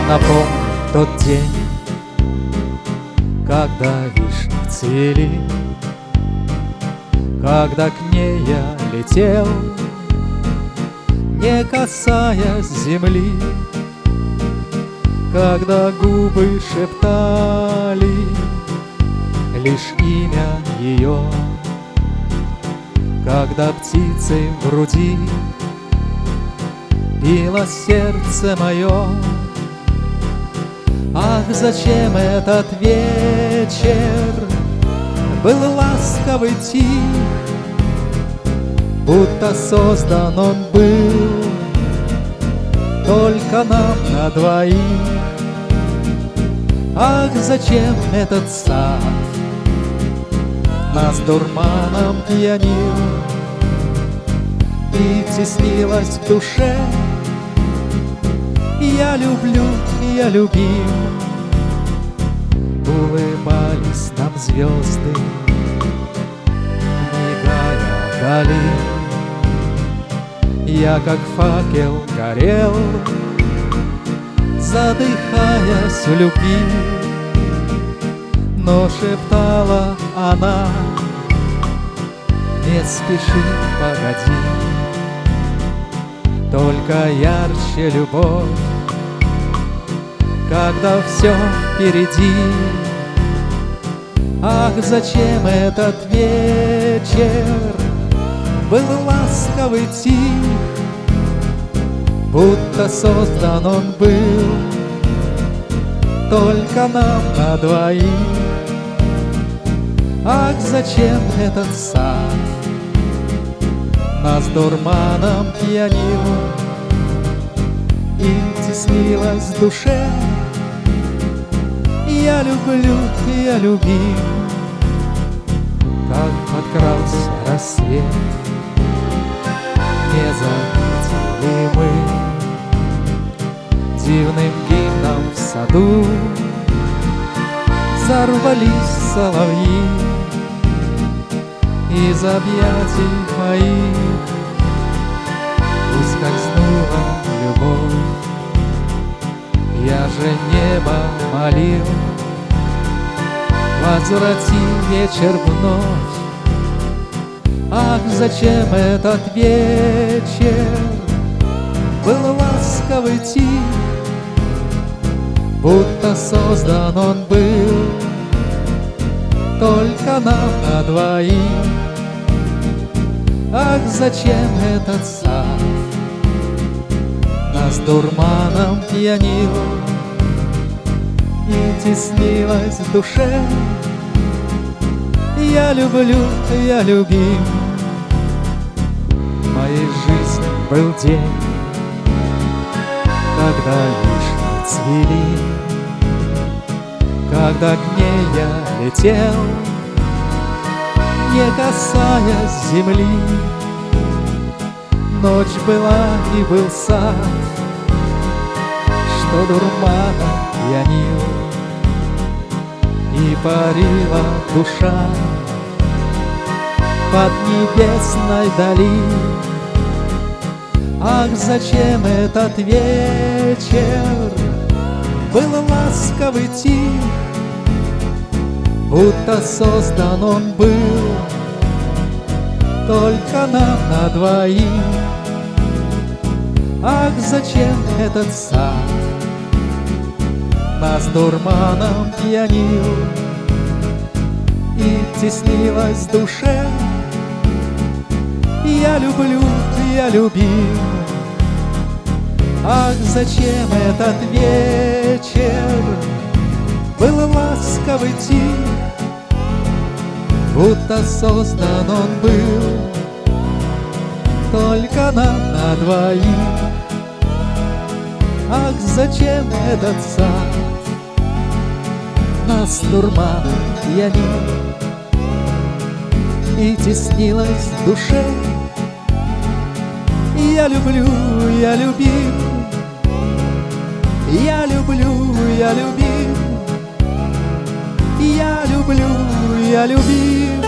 Напомни тот день, когда вишни цвели, когда к ней я летел, не касаясь земли, когда губы шептали лишь имя ее, когда птицей в груди било сердце мое. Ах, зачем этот вечер был ласковый, тих, будто создан он был только нам на двоих. Ах, зачем этот сад нас дурманом пьянил и теснилась в душе. Я люблю, я любим. Улыбались нам звезды, мигая вдали. Я как факел горел, задыхаясь в любви. Но шептала она: не спеши, погоди, только ярче любовь, когда все впереди. Ах, зачем этот вечер был ласковый, тих, будто создан он был только нам на двоих. Ах, зачем этот сад нас дурманом пьянил и теснилась в душе. Я люблю, я любим. Как подкрался рассвет, не заметили мы дивным гимном в саду. Взорвались соловьи из объятий моих, ускользнула любовь. Я же небо молил: возврати вечер вновь. Ах, зачем этот вечер был ласковый, тих, будто создан он был только нам на двоих. Ах, зачем этот сад нас дурманом пьянил и теснилась в душе. Я люблю, я любим. В моей жизни был день, когда вишни цвели, когда к ней я летел, не касаясь земли. Ночь была и был сад, что дурманом пьянил, и парила душа под небесной дали. Ах, зачем этот вечер был ласковый, тих, будто создан он был только нам на двоих. Ах, зачем этот сад нас дурманом пьянил и теснилась в душе. Я люблю, я любим. Ах, зачем этот вечер был ласковый, тих, будто создан он был только нам на двоих. Ах, зачем этот сад нас дурманом пьянил и теснилась в душе. Я люблю, я любим. Я люблю, я любим. Я люблю, я любим.